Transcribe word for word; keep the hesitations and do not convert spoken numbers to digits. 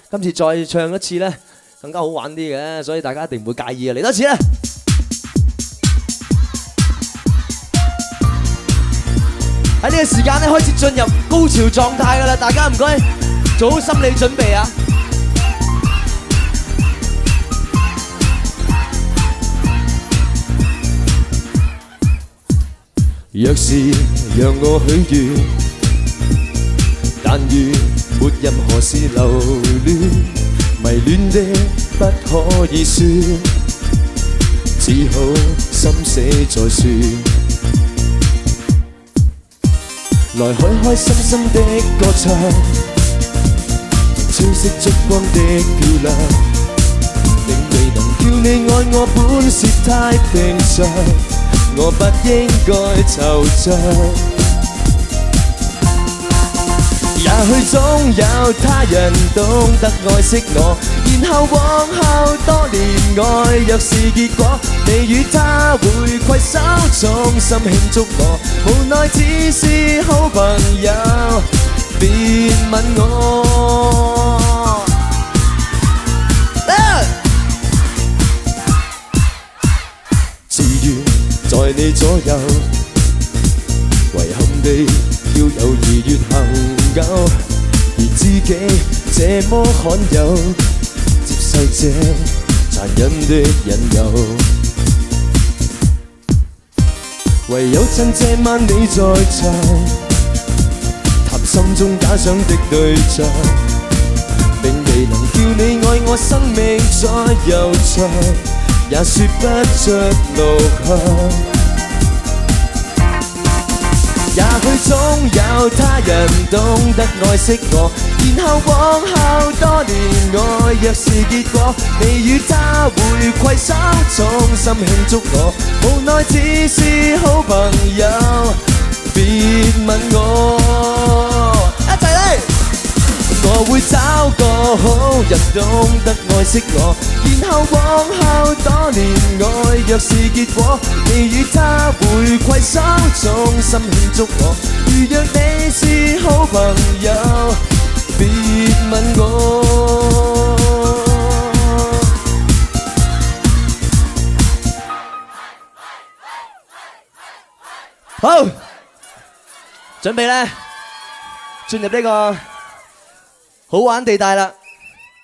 今次再唱一次咧，更加好玩啲嘅，所以大家一定唔會介意嘅。嚟多次啦！喺呢個時間咧，開始進入高潮狀態㗎啦，大家唔該做好心理準備啊！若是讓我許願，但願沒任何事留戀，迷戀的不可以說，只好心死再說。來開開心心的歌唱，吹熄燭光的漂亮，並未能叫你愛我本是太平常，我不應該惆悵。也許總有他人懂得愛惜我，然後往後多年愛若是結果，你與他會攜手衷心慶祝我，無奈只是好朋友，別問我。自願在你左右，遺憾地要友誼越恒久，而自己這麼罕有，接受這殘忍的引誘。唯有趁這晚你在場，談心中假想的對象，並未能叫你愛我生命再悠長，也說不出路向。也許總有他人懂得愛惜我，然後往後多年愛若是結果，你與他會攜手衷心慶祝我，無奈只是好朋友，別問我。一齊嚟！我會找個好人懂得愛惜我，然後往後多年愛若是結果，你與他會攜手衷心慶祝我，如若你是好朋友，別問我。好，準備咧進入呢個好玩地帶啦！